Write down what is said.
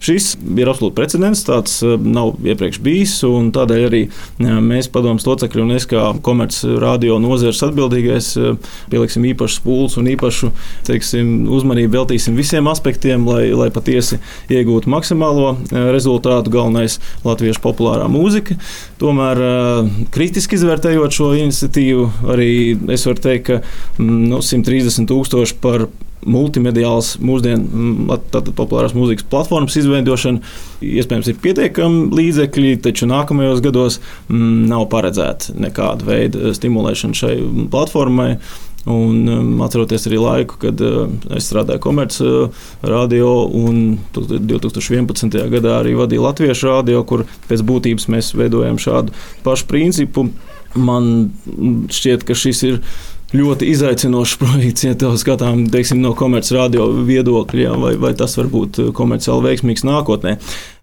Šis ir absolūti precedents, tāds nav iepriekš bijis, un tādēļ arī mēs padomes locekļi un es kā komerc radio nozares atbildīgais pieliksim īpašus pūles un īpašu, uzmanību veltīsim visiem aspektiem, lai patiesi iegūtu maksimālo rezultātu. Galvenais latviešu populārā mūzika. Tomēr kritiski izvērtējot šo iniciatīvu, arī es varu teikt, ka 130,000 par multimediāls mūsdienu populārās mūzikas platformas izveidošana iespējams ir pietiekami līdzekļi, taču nākamajos gados nav paredzēta nekāda veida stimulēšana šai platformai. Un atceroties arī laiku, kad es strādāju komerc radio un 2011. Gadā arī vadīju Latviešu radio, kur pēc būtības mēs veidojam šādu pašu principu. Man šķiet, ka šis ir ļoti izaicinošs projekts, ja to skatām, no komerc radio viedokļa, vai tas var būt komerciāli veiksmīgs nākotnē.